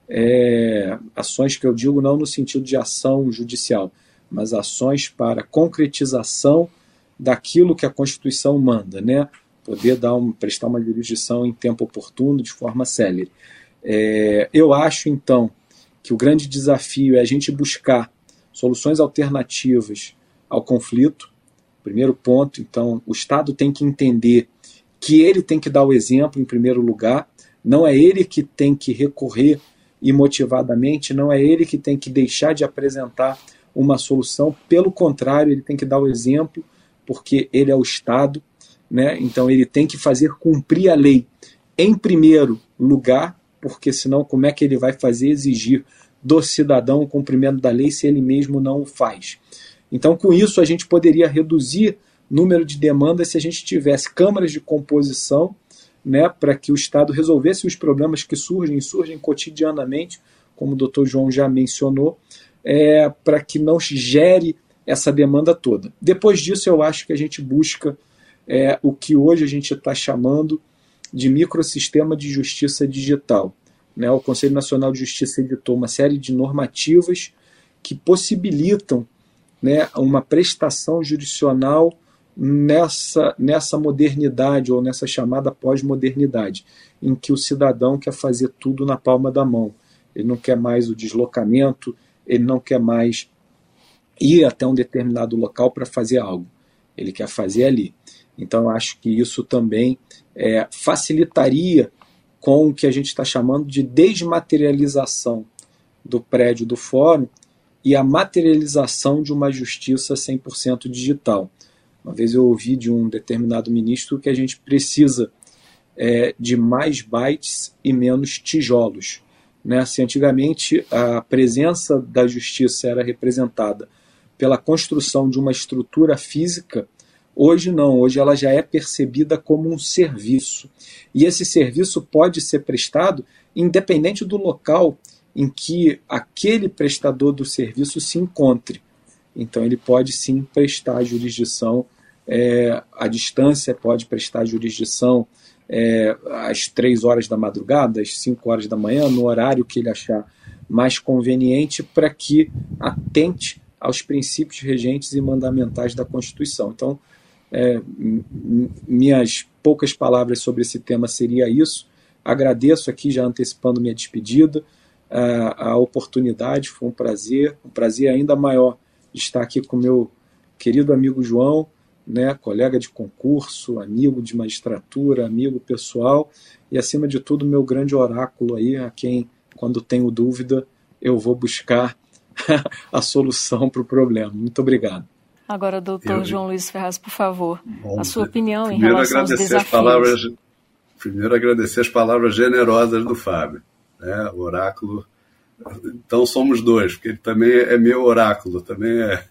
ações que eu digo não no sentido de ação judicial, mas ações para concretização daquilo que a Constituição manda, né? Poder prestar uma jurisdição em tempo oportuno, de forma célere. Eu acho, então, que o grande desafio é a gente buscar soluções alternativas ao conflito. Primeiro ponto, então, o Estado tem que entender que ele tem que dar o exemplo em primeiro lugar, não é ele que tem que recorrer imotivadamente, não é ele que tem que deixar de apresentar uma solução, pelo contrário, ele tem que dar o exemplo, porque ele é o Estado, né? Então ele tem que fazer cumprir a lei em primeiro lugar, porque senão como é que ele vai fazer exigir do cidadão o cumprimento da lei se ele mesmo não o faz? Então com isso a gente poderia reduzir o número de demandas se a gente tivesse câmaras de composição, né, para que o Estado resolvesse os problemas que surgem cotidianamente, como o Dr. João já mencionou, para que não gere essa demanda toda. Depois disso eu acho que a gente busca o que hoje a gente está chamando de microsistema de justiça digital. Né? O Conselho Nacional de Justiça editou uma série de normativas que possibilitam, né, uma prestação jurisdicional nessa modernidade, ou nessa chamada pós-modernidade, em que o cidadão quer fazer tudo na palma da mão. Ele não quer mais o deslocamento, ele não quer mais ir até um determinado local para fazer algo. Ele quer fazer ali. Então, eu acho que isso também facilitaria com o que a gente está chamando de desmaterialização do prédio do fórum e a materialização de uma justiça 100% digital. Uma vez eu ouvi de um determinado ministro que a gente precisa de mais bytes e menos tijolos. Né? Se antigamente a presença da justiça era representada pela construção de uma estrutura física, hoje não, hoje ela já é percebida como um serviço. E esse serviço pode ser prestado independente do local em que aquele prestador do serviço se encontre. Então ele pode sim prestar jurisdição à distância, pode prestar jurisdição às 3 horas da madrugada, às 5 horas da manhã, no horário que ele achar mais conveniente, para que atente aos princípios regentes e mandamentais da Constituição. Então, minhas poucas palavras sobre esse tema seria isso. Agradeço aqui, já antecipando minha despedida, a oportunidade, foi um prazer ainda maior de estar aqui com meu querido amigo João, né, colega de concurso, amigo de magistratura, amigo pessoal e, acima de tudo, meu grande oráculo aí, a quem, quando tenho dúvida, eu vou buscar a solução para o problema. Muito obrigado. Agora, doutor João Luiz Ferraz, por favor, a sua opinião em relação aos desafios. Primeiro, agradecer as palavras generosas do Fábio, né, o oráculo. Então somos dois, porque ele também é meu oráculo, também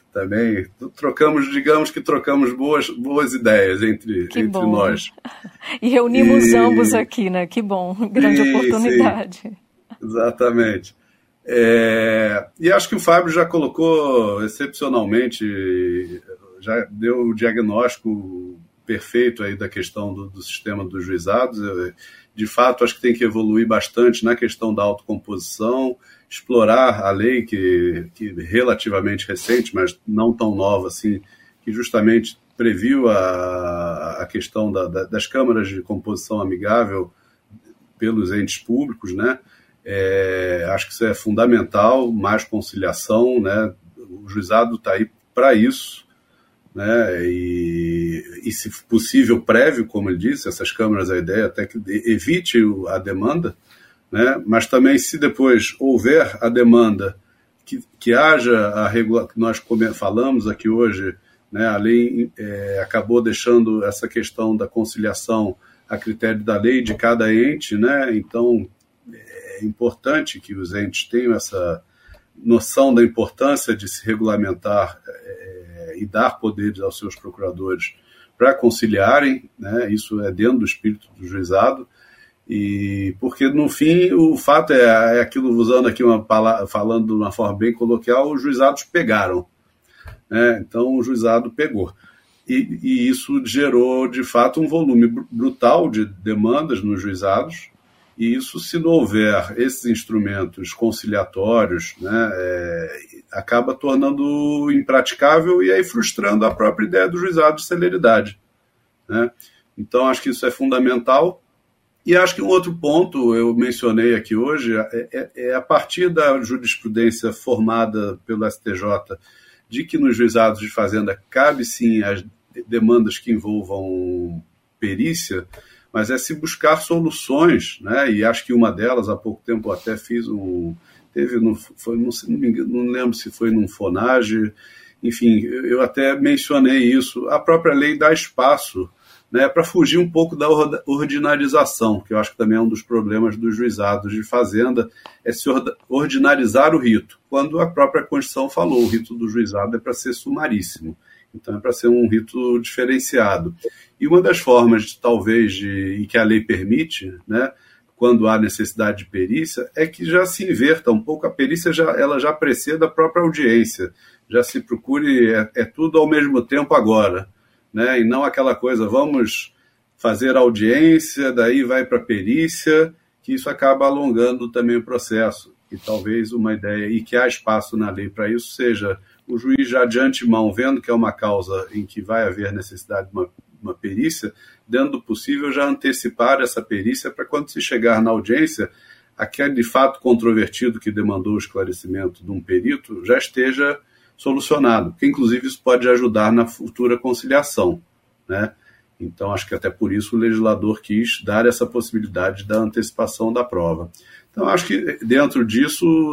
digamos que trocamos boas ideias entre nós. E reunimos ambos aqui, né? Que bom, grande oportunidade. Sim, exatamente. E acho que o Fábio já colocou excepcionalmente, já deu o diagnóstico perfeito aí da questão do sistema dos juizados. De fato, acho que tem que evoluir bastante na questão da autocomposição, explorar a lei que é relativamente recente, mas não tão nova assim, que justamente previu a questão das câmaras de composição amigável pelos entes públicos, né? Acho que isso é fundamental, mais conciliação, né? O juizado está aí para isso, né? E se possível prévio, como ele disse, essas câmaras, a ideia até que evite a demanda, né? Mas também, se depois houver a demanda, que haja a regulação, que nós falamos aqui hoje, né? A lei acabou deixando essa questão da conciliação a critério da lei de cada ente, né? Então é importante que os entes tenham essa noção da importância de se regulamentar e dar poderes aos seus procuradores para conciliarem, né? Isso é dentro do espírito do juizado, e porque no fim o fato é aquilo, usando aqui uma palavra, falando de uma forma bem coloquial, os juizados pegaram, né? Então o juizado pegou, e isso gerou de fato um volume brutal de demandas nos juizados, E isso, se não houver esses instrumentos conciliatórios, né, acaba tornando impraticável e aí frustrando a própria ideia do juizado de celeridade, né? Então, acho que isso é fundamental. E acho que um outro ponto, eu mencionei aqui hoje, é a partir da jurisprudência formada pelo STJ, de que nos juizados de fazenda cabe sim as demandas que envolvam perícia, mas é se buscar soluções, né? E acho que uma delas, há pouco tempo, eu até fiz não lembro se foi num FONAGE, enfim, eu até mencionei isso. A própria lei dá espaço, né, para fugir um pouco da ordinarização, que eu acho que também é um dos problemas dos juizados de fazenda, é se ordinarizar o rito, quando a própria Constituição falou, o rito do juizado é para ser sumaríssimo, então é para ser um rito diferenciado. E uma das formas, talvez, e que a lei permite, né, quando há necessidade de perícia, é que já se inverta um pouco, a perícia ela já precede a própria audiência, já se procure, tudo ao mesmo tempo agora, né? E não aquela coisa, vamos fazer audiência, daí vai para a perícia, que isso acaba alongando também o processo. E talvez uma ideia, e que há espaço na lei para isso, seja o juiz já de antemão, vendo que é uma causa em que vai haver necessidade de uma perícia, dentro do possível já antecipar essa perícia para quando se chegar na audiência, aquele fato controvertido que demandou o esclarecimento de um perito já esteja solucionado, porque inclusive isso pode ajudar na futura conciliação, né? Então acho que até por isso o legislador quis dar essa possibilidade da antecipação da prova. Então acho que dentro disso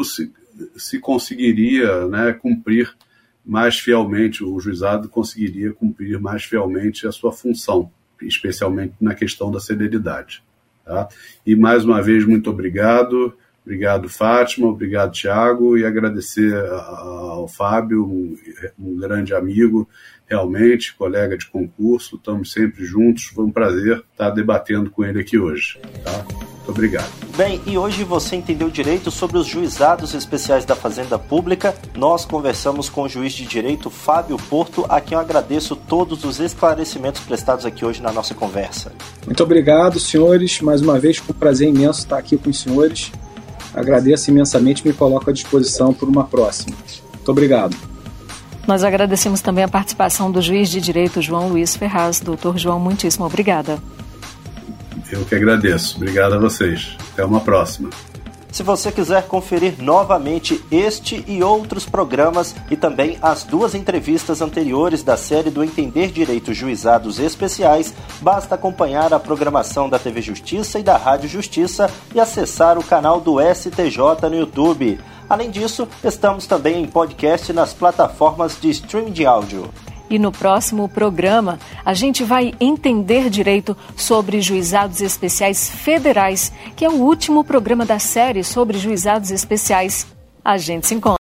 se conseguiria, né, cumprir mais fielmente, o juizado conseguiria cumprir mais fielmente a sua função, especialmente na questão da celeridade, tá? E mais uma vez, muito obrigado. Obrigado, Fátima, obrigado, Tiago, e agradecer ao Fábio, um grande amigo, realmente, colega de concurso, estamos sempre juntos, foi um prazer estar debatendo com ele aqui hoje, tá? Muito obrigado. Bem, e hoje você entendeu direito sobre os juizados especiais da Fazenda Pública. Nós conversamos com o juiz de direito Fábio Porto, a quem eu agradeço todos os esclarecimentos prestados aqui hoje na nossa conversa. Muito obrigado, senhores, mais uma vez, foi um prazer imenso estar aqui com os senhores. Agradeço imensamente e me coloco à disposição por uma próxima. Muito obrigado. Nós agradecemos também a participação do juiz de direito João Luiz Ferraz. Doutor João, muitíssimo obrigada. Eu que agradeço. Obrigado a vocês. Até uma próxima. Se você quiser conferir novamente este e outros programas e também as 2 entrevistas anteriores da série do Entender Direito Juizados Especiais, basta acompanhar a programação da TV Justiça e da Rádio Justiça e acessar o canal do STJ no YouTube. Além disso, estamos também em podcast nas plataformas de streaming de áudio. E no próximo programa, a gente vai entender direito sobre juizados especiais federais, que é o último programa da série sobre juizados especiais. A gente se encontra.